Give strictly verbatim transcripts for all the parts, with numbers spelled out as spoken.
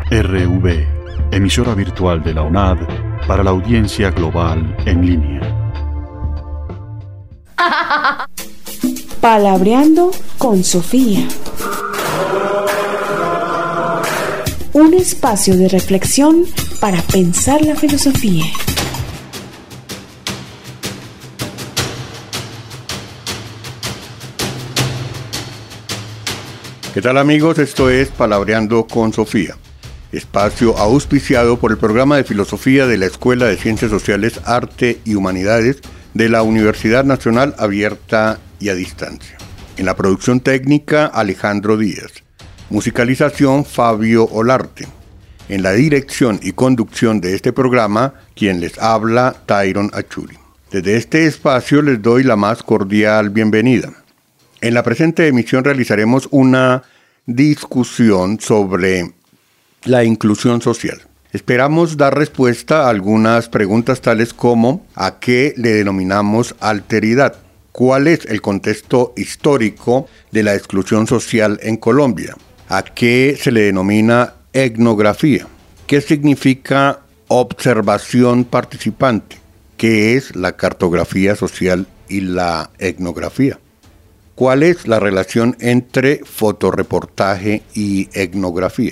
R V, emisora virtual de la U N A D para la audiencia global en línea. Palabreando con Sofía. Un espacio de reflexión para pensar la filosofía. ¿Qué tal, amigos? Esto es Palabreando con Sofía, espacio auspiciado por el programa de filosofía de la Escuela de Ciencias Sociales, Arte y Humanidades de la Universidad Nacional Abierta y a Distancia. En la producción técnica, Alejandro Díaz. Musicalización, Fabio Olarte. En la dirección y conducción de este programa, quien les habla, Tyron Achuri. Desde este espacio les doy la más cordial bienvenida. En la presente emisión realizaremos una discusión sobre la inclusión social. Esperamos dar respuesta a algunas preguntas tales como ¿a qué le denominamos alteridad? ¿Cuál es el contexto histórico de la exclusión social en Colombia? ¿A qué se le denomina etnografía? ¿Qué significa observación participante? ¿Qué es la cartografía social y la etnografía? ¿Cuál es la relación entre fotoreportaje y etnografía?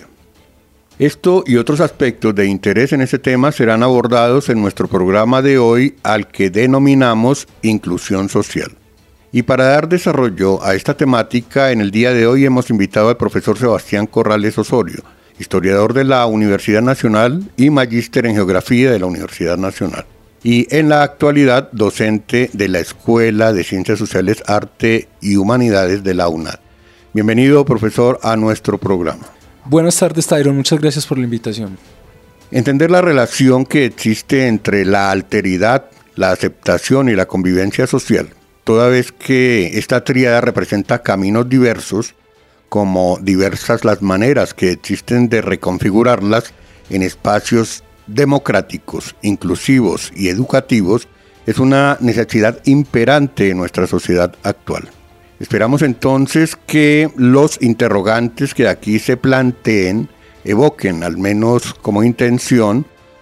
Esto y otros aspectos de interés en este tema serán abordados en nuestro programa de hoy, al que denominamos Inclusión Social. Y para dar desarrollo a esta temática, en el día de hoy hemos invitado al profesor Sebastián Corrales Osorio, historiador de la Universidad Nacional y magíster en Geografía de la Universidad Nacional. Y en la actualidad, docente de la Escuela de Ciencias Sociales, Arte y Humanidades de la U N A D. Bienvenido, profesor, a nuestro programa. Buenas tardes, Tyron. Muchas gracias por la invitación. Entender la relación que existe entre la alteridad, la aceptación y la convivencia social, toda vez que esta tríada representa caminos diversos, como diversas las maneras que existen de reconfigurarlas en espacios democráticos, inclusivos y educativos, es una necesidad imperante en nuestra sociedad actual. Esperamos entonces que los interrogantes que aquí se planteen evoquen, al menos como intención,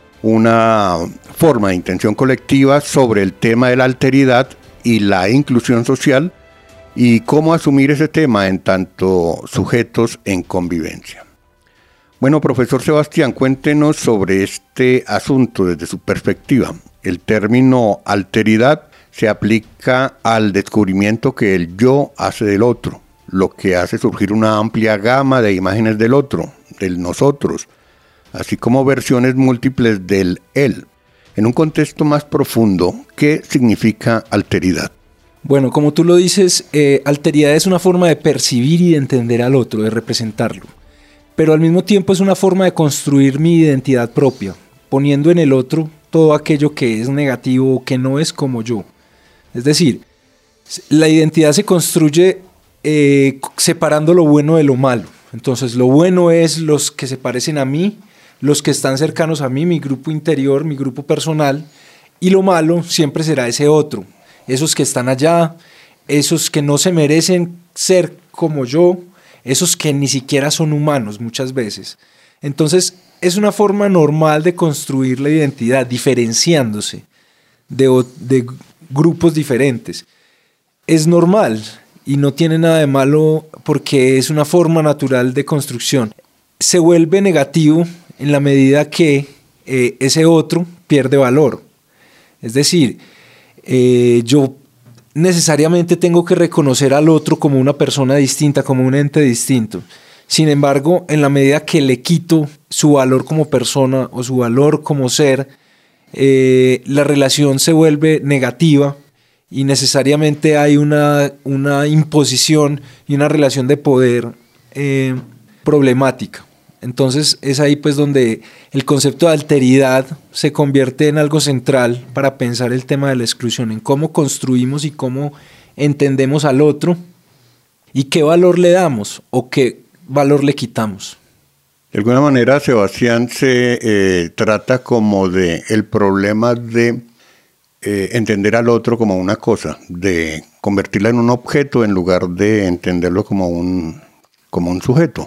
una forma de intención colectiva sobre el tema de la alteridad y la inclusión social y cómo asumir ese tema en tanto sujetos en convivencia. Bueno, profesor Sebastián, cuéntenos sobre este asunto desde su perspectiva. El término alteridad se aplica al descubrimiento que el yo hace del otro, lo que hace surgir una amplia gama de imágenes del otro, del nosotros, así como versiones múltiples del él. En un contexto más profundo, ¿qué significa alteridad? Bueno, como tú lo dices, eh, alteridad es una forma de percibir y de entender al otro, de representarlo. Pero al mismo tiempo es una forma de construir mi identidad propia, poniendo en el otro todo aquello que es negativo o que no es como yo. Es decir, la identidad se construye eh, separando lo bueno de lo malo. Entonces, lo bueno es los que se parecen a mí, los que están cercanos a mí, mi grupo interior, mi grupo personal, y lo malo siempre será ese otro, esos que están allá, esos que no se merecen ser como yo, esos que ni siquiera son humanos muchas veces. Entonces, es una forma normal de construir la identidad, diferenciándose de, de grupos diferentes. Es normal y no tiene nada de malo porque es una forma natural de construcción. Se vuelve negativo en la medida que eh, ese otro pierde valor. Es decir, eh, yo necesariamente tengo que reconocer al otro como una persona distinta, como un ente distinto. Sin embargo, en la medida que le quito su valor como persona o su valor como ser, eh, la relación se vuelve negativa y necesariamente hay una, una imposición y una relación de poder eh, problemática. Entonces es ahí pues donde el concepto de alteridad se convierte en algo central para pensar el tema de la exclusión, en cómo construimos y cómo entendemos al otro y qué valor le damos o qué valor le quitamos. De alguna manera, Sebastián, se eh, trata como de el problema de eh, entender al otro como una cosa, de convertirla en un objeto en lugar de entenderlo como un, como un sujeto.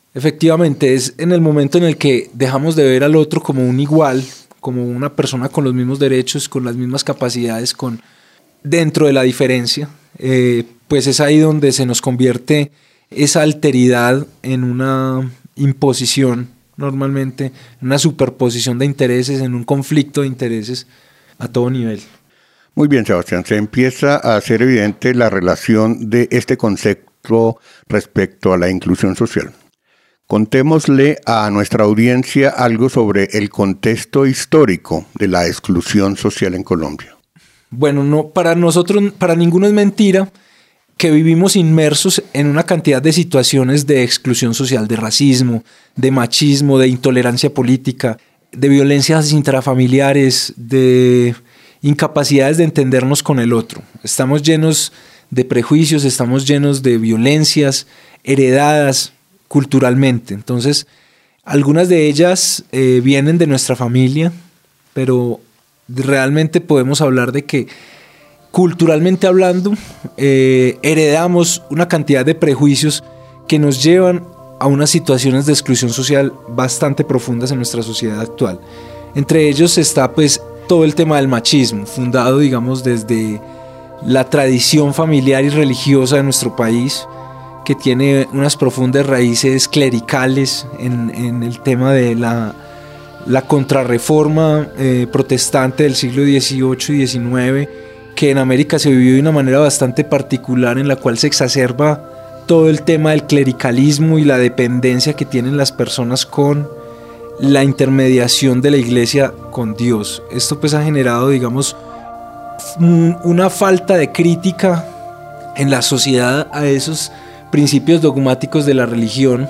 Efectivamente, es en el momento en el que dejamos de ver al otro como un igual, como una persona con los mismos derechos, con las mismas capacidades, con dentro de la diferencia, eh, pues es ahí donde se nos convierte esa alteridad en una imposición, normalmente, en una superposición de intereses, en un conflicto de intereses a todo nivel. Muy bien, Sebastián, se empieza a hacer evidente la relación de este concepto respecto a la inclusión social. Contémosle a nuestra audiencia algo sobre el contexto histórico de la exclusión social en Colombia. Bueno, no, para nosotros, para ninguno es mentira que vivimos inmersos en una cantidad de situaciones de exclusión social, de racismo, de machismo, de intolerancia política, de violencias intrafamiliares, de incapacidades de entendernos con el otro. Estamos llenos de prejuicios, estamos llenos de violencias heredadas culturalmente. Entonces, algunas de ellas eh, vienen de nuestra familia, pero realmente podemos hablar de que culturalmente hablando eh, heredamos una cantidad de prejuicios que nos llevan a unas situaciones de exclusión social bastante profundas en nuestra sociedad actual. Entre ellos está pues todo el tema del machismo, fundado digamos desde la tradición familiar y religiosa de nuestro país, que tiene unas profundas raíces clericales en, en el tema de la, la contrarreforma eh, protestante del siglo dieciocho y diecinueve, que en América se vivió de una manera bastante particular, en la cual se exacerba todo el tema del clericalismo y la dependencia que tienen las personas con la intermediación de la iglesia con Dios. Esto pues ha generado, digamos, un, una falta de crítica en la sociedad a esos principios dogmáticos de la religión,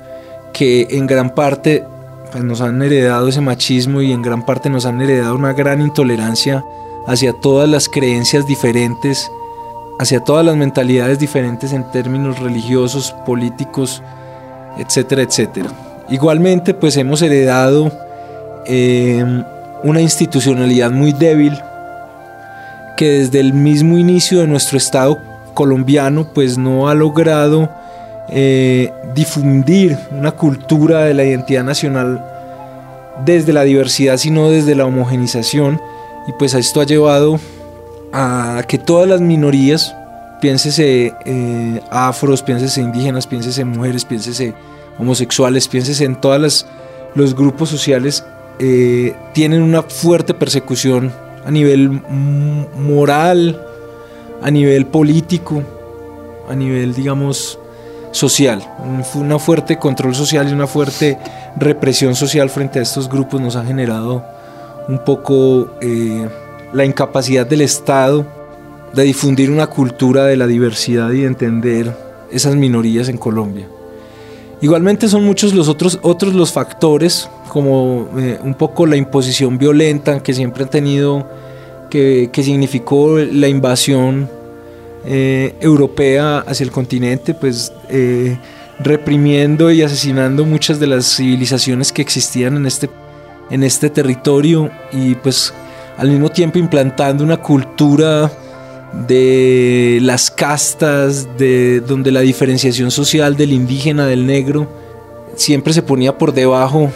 que en gran parte pues, nos han heredado ese machismo y en gran parte nos han heredado una gran intolerancia hacia todas las creencias diferentes, hacia todas las mentalidades diferentes en términos religiosos, políticos, etcétera, etcétera. Igualmente, pues hemos heredado eh, una institucionalidad muy débil que desde el mismo inicio de nuestro Estado colombiano pues no ha logrado eh, difundir una cultura de la identidad nacional desde la diversidad, sino desde la homogenización, y pues esto ha llevado a que todas las minorías, piénsese eh, afros, piénsese indígenas, piénsese mujeres, piénsese homosexuales, piénsese en todos los grupos sociales, eh, tienen una fuerte persecución a nivel moral, a nivel político, a nivel, digamos, social. Un, un fuerte control social y una fuerte represión social frente a estos grupos nos ha generado un poco eh, la incapacidad del Estado de difundir una cultura de la diversidad y de entender esas minorías en Colombia. Igualmente son muchos los otros, otros los factores, como eh, un poco la imposición violenta que siempre han tenido, que, que significó la invasión eh, europea hacia el continente, pues eh, reprimiendo y asesinando muchas de las civilizaciones que existían en este, en este territorio, y pues al mismo tiempo implantando una cultura de las castas, de donde la diferenciación social del indígena, del negro, siempre se ponía por debajo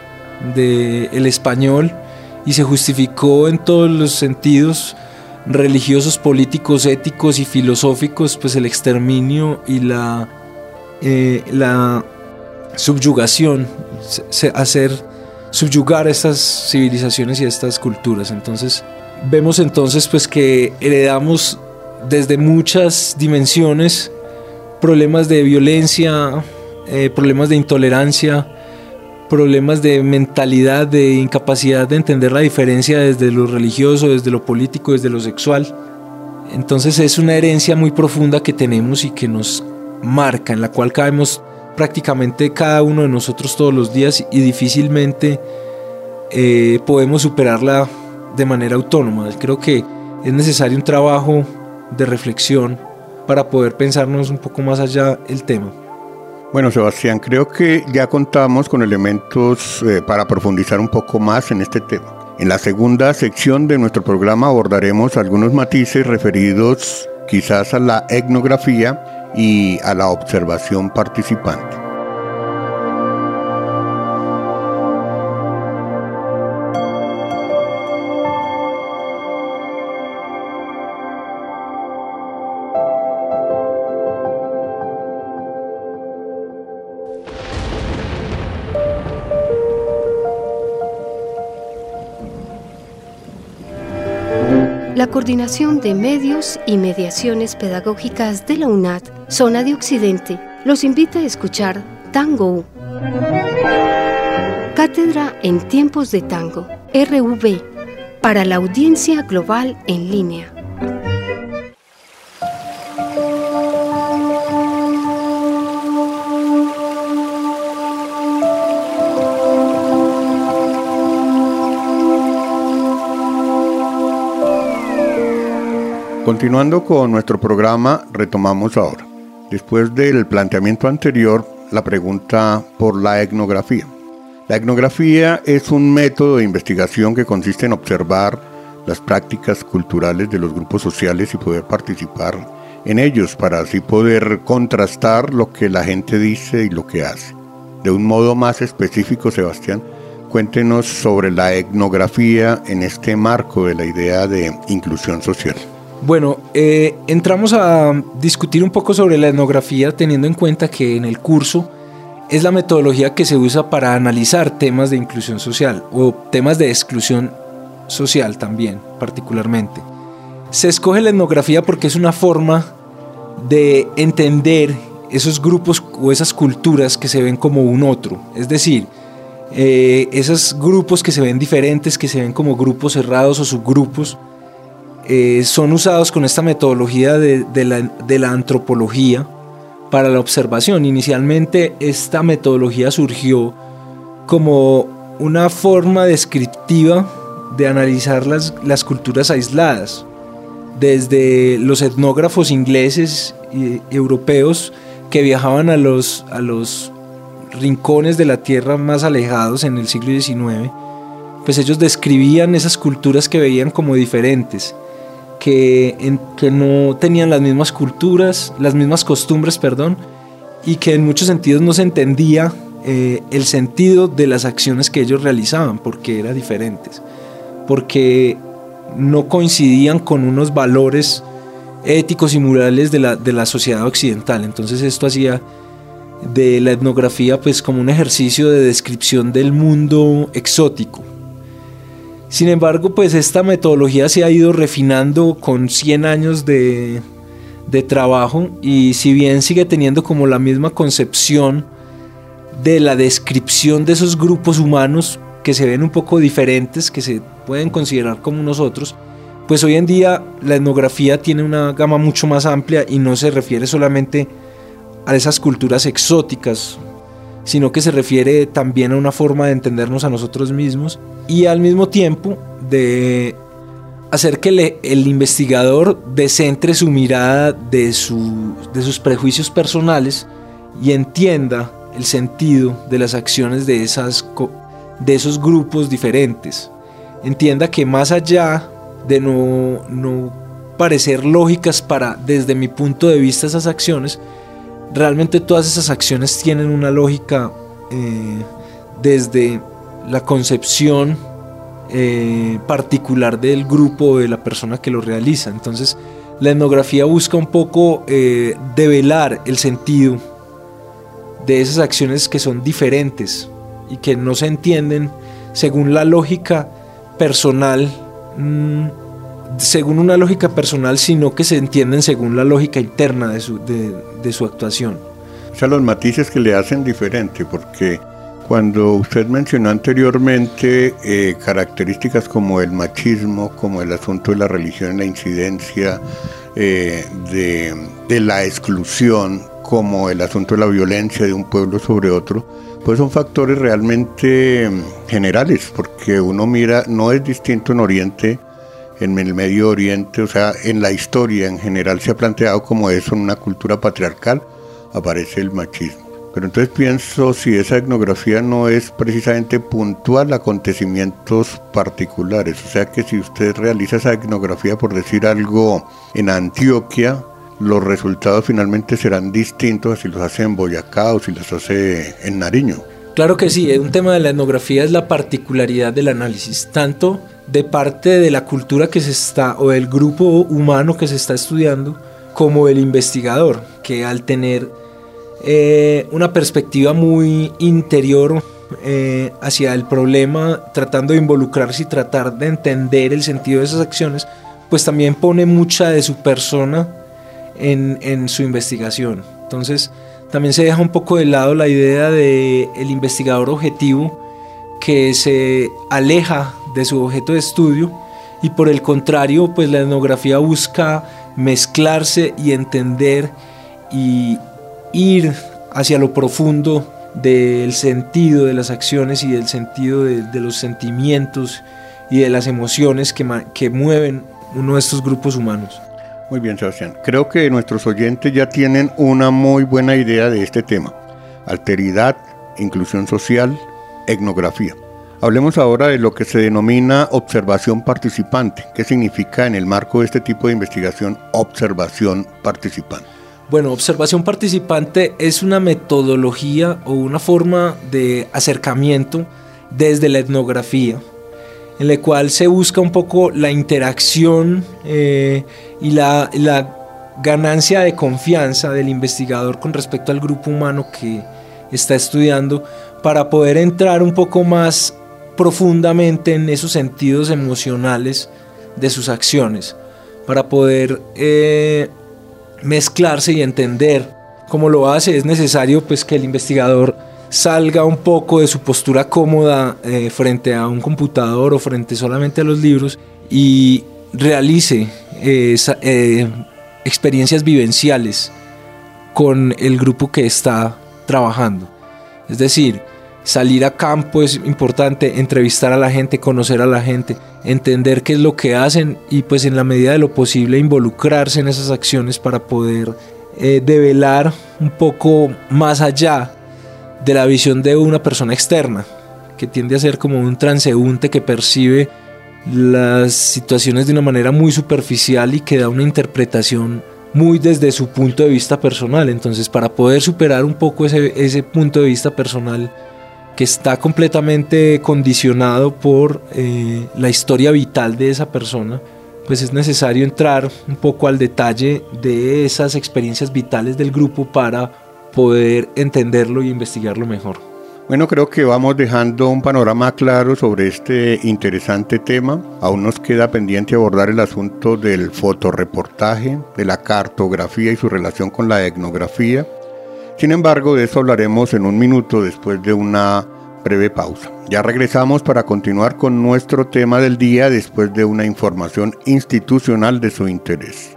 del español, y se justificó en todos los sentidos religiosos, políticos, éticos y filosóficos, pues el exterminio y la, eh, la subyugación, se, hacer subyugar a estas civilizaciones y a estas culturas. Entonces vemos entonces pues que heredamos desde muchas dimensiones problemas de violencia, eh, problemas de intolerancia, problemas de mentalidad, de incapacidad de entender la diferencia desde lo religioso, desde lo político, desde lo sexual. Entonces es una herencia muy profunda que tenemos y que nos marca, en la cual caemos prácticamente cada uno de nosotros todos los días, y difícilmente eh, podemos superarla de manera autónoma. Creo que es necesario un trabajo de reflexión para poder pensarnos un poco más allá el tema. Bueno, Sebastián, creo que ya contamos con elementos eh, para profundizar un poco más en este tema. En la segunda sección de nuestro programa abordaremos algunos matices referidos quizás a la etnografía y a la observación participante. La Coordinación de Medios y Mediaciones Pedagógicas de la UNAD, Zona de Occidente, los invita a escuchar Tango. Cátedra en Tiempos de Tango, R V, para la audiencia global en línea. Continuando con nuestro programa, retomamos ahora, después del planteamiento anterior, la pregunta por la etnografía. La etnografía es un método de investigación que consiste en observar las prácticas culturales de los grupos sociales y poder participar en ellos para así poder contrastar lo que la gente dice y lo que hace. De un modo más específico, Sebastián, cuéntenos sobre la etnografía en este marco de la idea de inclusión social. Bueno, eh, entramos a discutir un poco sobre la etnografía teniendo en cuenta que en el curso es la metodología que se usa para analizar temas de inclusión social o temas de exclusión social también, particularmente. Se escoge la etnografía porque es una forma de entender esos grupos o esas culturas que se ven como un otro, es decir, eh, esos grupos que se ven diferentes, que se ven como grupos cerrados o subgrupos, Eh, son usados con esta metodología de, de, la, de la antropología para la observación. Inicialmente esta metodología surgió como una forma descriptiva de analizar las, las culturas aisladas, desde los etnógrafos ingleses y europeos que viajaban a los, a los rincones de la tierra más alejados en el siglo diecinueve, pues ellos describían esas culturas que veían como diferentes, Que, en, que no tenían las mismas culturas, las mismas costumbres, perdón, y que en muchos sentidos no se entendía eh, el sentido de las acciones que ellos realizaban, porque eran diferentes, porque no coincidían con unos valores éticos y morales de la, de la sociedad occidental. Entonces esto hacía de la etnografía pues como un ejercicio de descripción del mundo exótico. Sin embargo, pues esta metodología se ha ido refinando con cien años de, de trabajo, y si bien sigue teniendo como la misma concepción de la descripción de esos grupos humanos que se ven un poco diferentes, que se pueden considerar como nosotros, pues hoy en día la etnografía tiene una gama mucho más amplia y no se refiere solamente a esas culturas exóticas, sino que se refiere también a una forma de entendernos a nosotros mismos y al mismo tiempo de hacer que le, el investigador descentre su mirada de, su, de sus prejuicios personales y entienda el sentido de las acciones de, esas, de esos grupos diferentes. Entienda que más allá de no, no parecer lógicas para, desde mi punto de vista, esas acciones, realmente todas esas acciones tienen una lógica eh, desde la concepción eh, particular del grupo o de la persona que lo realiza. Entonces la etnografía busca un poco eh, develar el sentido de esas acciones que son diferentes y que no se entienden según la lógica personal, mmm, según una lógica personal, sino que se entienden según la lógica interna de su, de, de su actuación. O sea, los matices que le hacen diferente, porque cuando usted mencionó anteriormente eh, características como el machismo, como el asunto de la religión, la incidencia eh, de, de la exclusión, como el asunto de la violencia de un pueblo sobre otro, pues son factores realmente generales, porque uno mira, no es distinto en Oriente, en el Medio Oriente, o sea, en la historia en general se ha planteado como eso, en una cultura patriarcal aparece el machismo. Pero entonces pienso si esa etnografía no es precisamente puntual a acontecimientos particulares, o sea que si usted realiza esa etnografía, por decir algo, en Antioquia, los resultados finalmente serán distintos a si los hace en Boyacá o si los hace en Nariño. Claro que sí, un tema de la etnografía es la particularidad del análisis, tanto de parte de la cultura que se está, o del grupo humano que se está estudiando, como el investigador, que al tener eh, una perspectiva muy interior eh, hacia el problema, tratando de involucrarse y tratar de entender el sentido de esas acciones, pues también pone mucha de su persona en, en su investigación. Entonces también se deja un poco de lado la idea de el investigador objetivo que se aleja de su objeto de estudio, y por el contrario, pues la etnografía busca mezclarse y entender y ir hacia lo profundo del sentido de las acciones y del sentido de, de los sentimientos y de las emociones que, que mueven uno de estos grupos humanos. Muy bien, Sebastián. Creo que nuestros oyentes ya tienen una muy buena idea de este tema: alteridad, inclusión social, etnografía. Hablemos ahora de lo que se denomina observación participante. ¿Qué significa en el marco de este tipo de investigación observación participante? Bueno, observación participante es una metodología o una forma de acercamiento desde la etnografía, en la cual se busca un poco la interacción eh, y la, la ganancia de confianza del investigador con respecto al grupo humano que está estudiando, para poder entrar un poco más profundamente en esos sentidos emocionales de sus acciones, para poder eh, mezclarse y entender cómo lo hace. Es necesario pues que el investigador salga un poco de su postura cómoda eh, frente a un computador o frente solamente a los libros y realice eh, esa, eh, experiencias vivenciales con el grupo que está trabajando. Es decir, salir a campo es importante, entrevistar a la gente, conocer a la gente, entender qué es lo que hacen y pues en la medida de lo posible involucrarse en esas acciones para poder eh, develar un poco más allá de la visión de una persona externa, que tiende a ser como un transeúnte que percibe las situaciones de una manera muy superficial y que da una interpretación muy desde su punto de vista personal. Entonces, para poder superar un poco ese, ese punto de vista personal que está completamente condicionado por eh, la historia vital de esa persona, pues es necesario entrar un poco al detalle de esas experiencias vitales del grupo para poder entenderlo y investigarlo mejor. Bueno, creo que vamos dejando un panorama claro sobre este interesante tema. Aún nos queda pendiente abordar el asunto del fotoreportaje, de la cartografía y su relación con la etnografía. Sin embargo, de eso hablaremos en un minuto después de una breve pausa. Ya regresamos para continuar con nuestro tema del día después de una información institucional de su interés.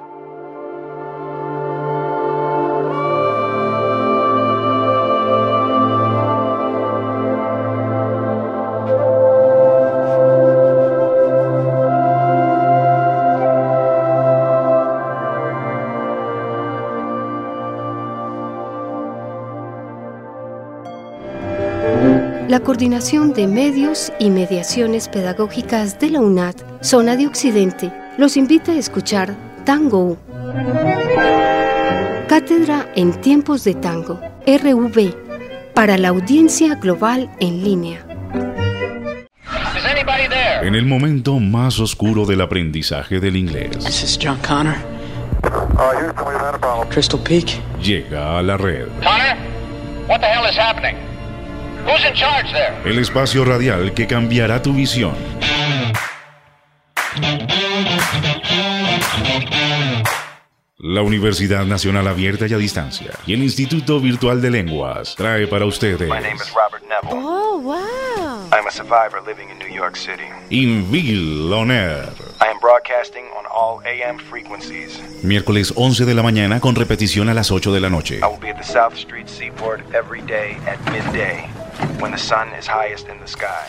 La Coordinación de Medios y Mediaciones Pedagógicas de la UNAD, Zona de Occidente, los invita a escuchar Tango. Cátedra en Tiempos de Tango, R V, para la audiencia global en línea. En el momento más oscuro del aprendizaje del inglés, This is John Connor. Crystal Peak. llega a la red. Connor, what the hell is happening? Who's in charge there? El espacio radial que cambiará tu visión. La Universidad Nacional Abierta y a Distancia y el Instituto Virtual de Lenguas trae para ustedes My name is Robert Neville. Oh, wow. I'm a survivor living in New York City. Invil On Air. I am broadcasting on all A M frequencies. Miércoles once de la mañana con repetición a las ocho de la noche. I will be at the South Street Seaport every day at midday, when the sun is highest in the sky.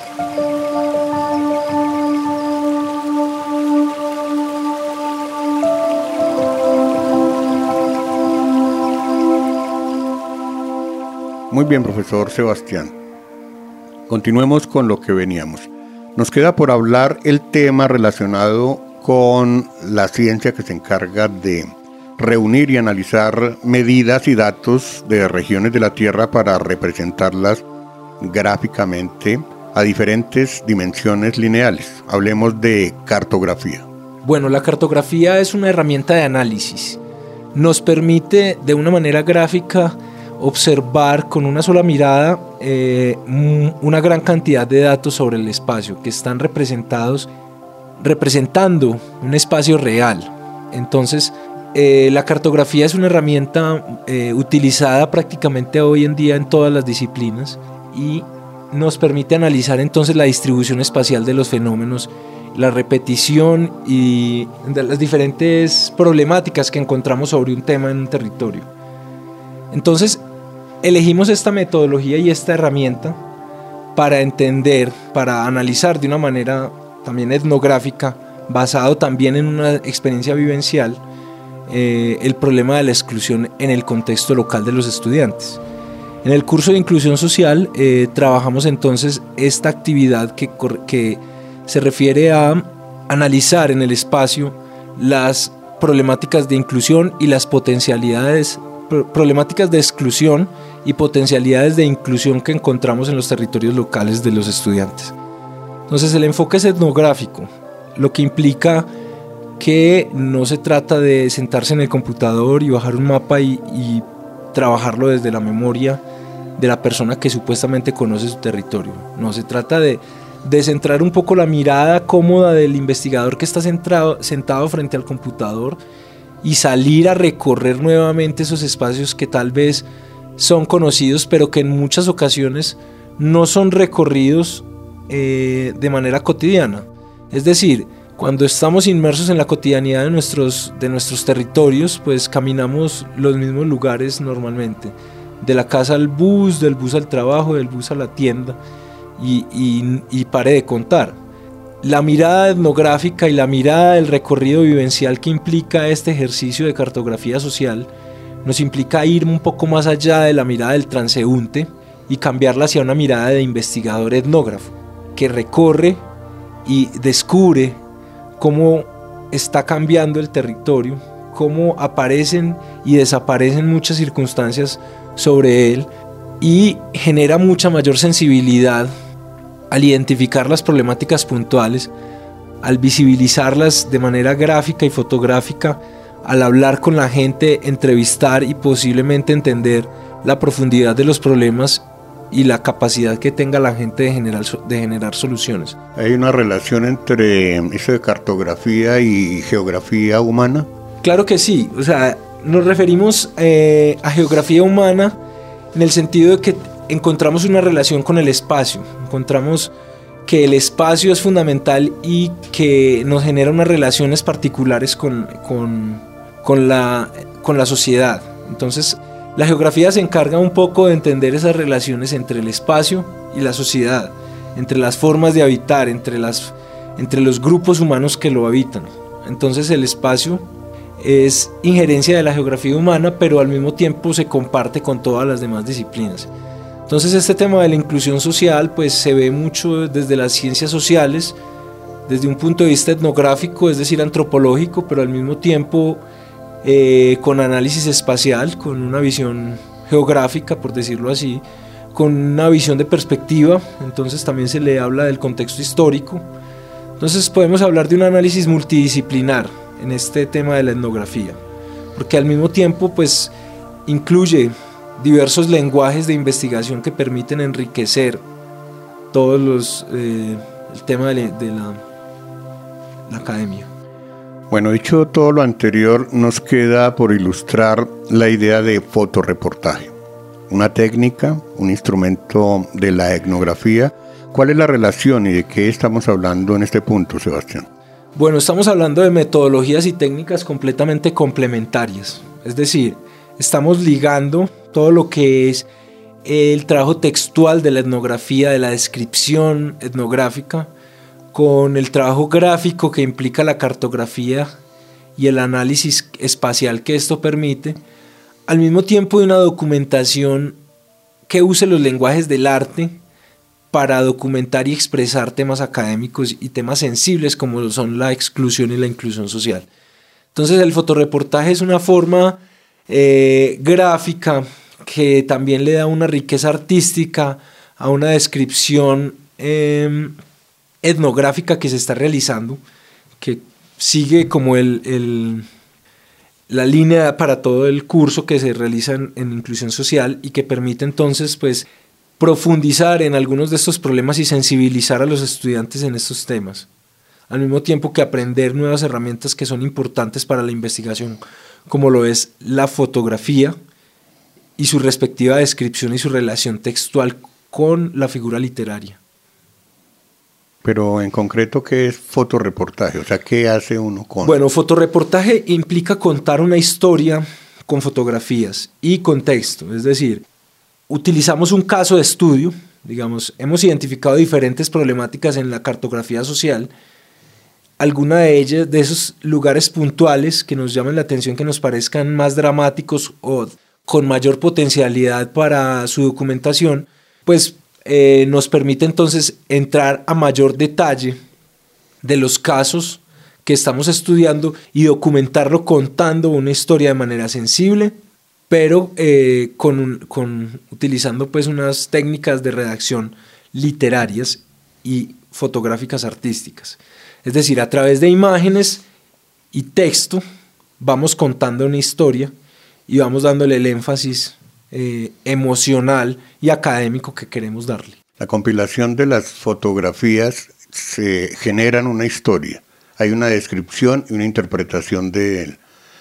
Muy bien, profesor Sebastián. Continuemos con lo que veníamos. Nos queda por hablar el tema relacionado con la ciencia que se encarga de reunir y analizar medidas y datos de regiones de la Tierra para representarlas gráficamente a diferentes dimensiones lineales. Hablemos de cartografía. Bueno, la cartografía es una herramienta de análisis. Nos permite de una manera gráfica observar con una sola mirada eh, una gran cantidad de datos sobre el espacio que están representados representando un espacio real. Entonces, eh, la cartografía es una herramienta eh, utilizada prácticamente hoy en día en todas las disciplinas y nos permite analizar entonces la distribución espacial de los fenómenos, la repetición y de las diferentes problemáticas que encontramos sobre un tema en un territorio. Entonces, elegimos esta metodología y esta herramienta para entender, para analizar de una manera también etnográfica, basado también en una experiencia vivencial, eh, el problema de la exclusión en el contexto local de los estudiantes. En el curso de inclusión social eh, trabajamos entonces esta actividad que, que se refiere a analizar en el espacio las problemáticas de inclusión y las potencialidades, problemáticas de exclusión y potencialidades de inclusión que encontramos en los territorios locales de los estudiantes. Entonces el enfoque es etnográfico, lo que implica que no se trata de sentarse en el computador y bajar un mapa y, y trabajarlo desde la memoria de la persona que supuestamente conoce su territorio. No, se trata de, de centrar un poco la mirada cómoda del investigador que está centrado, sentado frente al computador y salir a recorrer nuevamente esos espacios que tal vez son conocidos, pero que en muchas ocasiones no son recorridos eh, de manera cotidiana. Es decir, cuando estamos inmersos en la cotidianidad de nuestros, de nuestros territorios, pues caminamos los mismos lugares normalmente, de la casa al bus, del bus al trabajo, del bus a la tienda, y, y, y pare de contar. La mirada etnográfica y la mirada del recorrido vivencial que implica este ejercicio de cartografía social nos implica ir un poco más allá de la mirada del transeúnte y cambiarla hacia una mirada de investigador etnógrafo, que recorre y descubre cómo está cambiando el territorio, cómo aparecen y desaparecen muchas circunstancias sobre él y genera mucha mayor sensibilidad al identificar las problemáticas puntuales, al visibilizarlas de manera gráfica y fotográfica, al hablar con la gente, entrevistar y posiblemente entender la profundidad de los problemas y la capacidad que tenga la gente de generar, de generar soluciones. ¿Hay una relación entre eso de cartografía y geografía humana? Claro que sí, o sea, nos referimos eh, a geografía humana en el sentido de que encontramos una relación con el espacio, encontramos que el espacio es fundamental y que nos genera unas relaciones particulares con, con, con, la, con la sociedad. Entonces, la geografía se encarga un poco de entender esas relaciones entre el espacio y la sociedad, entre las formas de habitar, entre, las, entre los grupos humanos que lo habitan. Entonces el espacio es injerencia de la geografía humana, pero al mismo tiempo se comparte con todas las demás disciplinas. Entonces este tema de la inclusión social pues se ve mucho desde las ciencias sociales, desde un punto de vista etnográfico, es decir, antropológico, pero al mismo tiempo Eh, con análisis espacial, con una visión geográfica, por decirlo así, con una visión de perspectiva. Entonces también se le habla del contexto histórico. Entonces podemos hablar de un análisis multidisciplinar en este tema de la etnografía, porque al mismo tiempo pues incluye diversos lenguajes de investigación que permiten enriquecer todos los eh, el tema de, la, de la, la academia. Bueno, dicho todo lo anterior, nos queda por ilustrar la idea de fotoreportaje. Una técnica, un instrumento de la etnografía. ¿Cuál es la relación y de qué estamos hablando en este punto, Sebastián? Bueno, estamos hablando de metodologías y técnicas completamente complementarias. Es decir, estamos ligando todo lo que es el trabajo textual de la etnografía, de la descripción etnográfica, con el trabajo gráfico que implica la cartografía y el análisis espacial que esto permite, al mismo tiempo de una documentación que use los lenguajes del arte para documentar y expresar temas académicos y temas sensibles como son la exclusión y la inclusión social. Entonces el fotoreportaje es una forma eh, gráfica que también le da una riqueza artística a una descripción eh, etnográfica que se está realizando, que sigue como el, el, la línea para todo el curso que se realiza en, en inclusión social y que permite entonces pues profundizar en algunos de estos problemas y sensibilizar a los estudiantes en estos temas, al mismo tiempo que aprender nuevas herramientas que son importantes para la investigación, como lo es la fotografía y su respectiva descripción y su relación textual con la figura literaria. Pero en concreto, ¿qué es fotoreportaje? O sea, ¿qué hace uno con...? Bueno, fotoreportaje implica contar una historia con fotografías y con texto. Es decir, utilizamos un caso de estudio, digamos, hemos identificado diferentes problemáticas en la cartografía social, alguna de ellas, de esos lugares puntuales que nos llaman la atención, que nos parezcan más dramáticos o con mayor potencialidad para su documentación, pues eh, nos permite entonces entrar a mayor detalle de los casos que estamos estudiando y documentarlo contando una historia de manera sensible, pero eh, con, con, utilizando pues unas técnicas de redacción literarias y fotográficas artísticas. Es decir, a través de imágenes y texto vamos contando una historia y vamos dándole el énfasis eh, emocional y académico que queremos darle. La compilación de las fotografías se generan una historia. Hay una descripción y una interpretación de,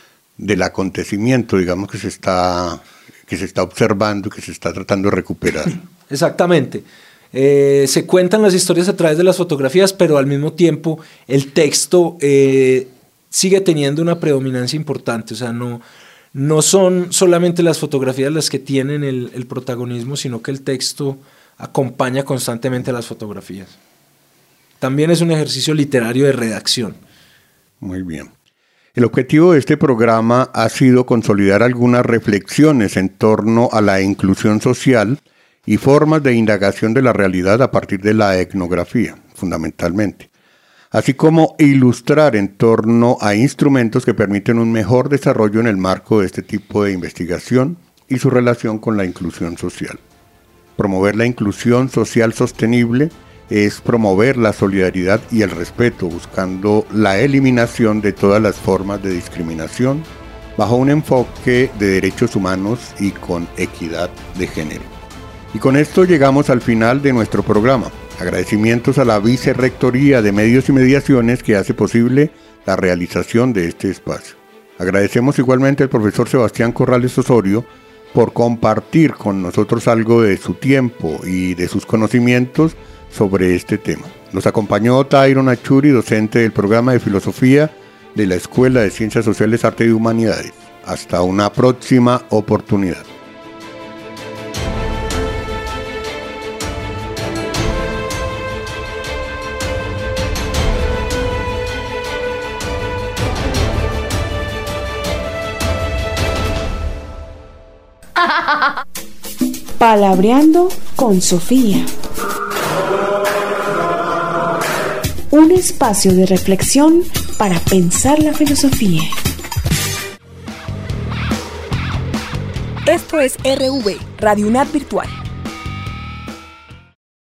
del acontecimiento, digamos, que se está, que se está observando, que se está tratando de recuperar. Exactamente. Eh, se cuentan las historias a través de las fotografías, pero al mismo tiempo el texto eh, sigue teniendo una predominancia importante. O sea, no, no son solamente las fotografías las que tienen el, el protagonismo, sino que el texto acompaña constantemente a las fotografías. También es un ejercicio literario de redacción. Muy bien. El objetivo de este programa ha sido consolidar algunas reflexiones en torno a la inclusión social y formas de indagación de la realidad a partir de la etnografía, fundamentalmente, así como ilustrar en torno a instrumentos que permiten un mejor desarrollo en el marco de este tipo de investigación y su relación con la inclusión social. Promover la inclusión social sostenible es promover la solidaridad y el respeto, buscando la eliminación de todas las formas de discriminación bajo un enfoque de derechos humanos y con equidad de género. Y con esto llegamos al final de nuestro programa. Agradecimientos a la Vicerrectoría de Medios y Mediaciones que hace posible la realización de este espacio. Agradecemos igualmente al profesor Sebastián Corrales Osorio por compartir con nosotros algo de su tiempo y de sus conocimientos sobre este tema. Nos acompañó Tyron Achuri, docente del programa de Filosofía de la Escuela de Ciencias Sociales, Arte y Humanidades. Hasta una próxima oportunidad. Palabreando con Sofía. Un espacio de reflexión para pensar la filosofía. Esto es R V, Radio UNAD Virtual.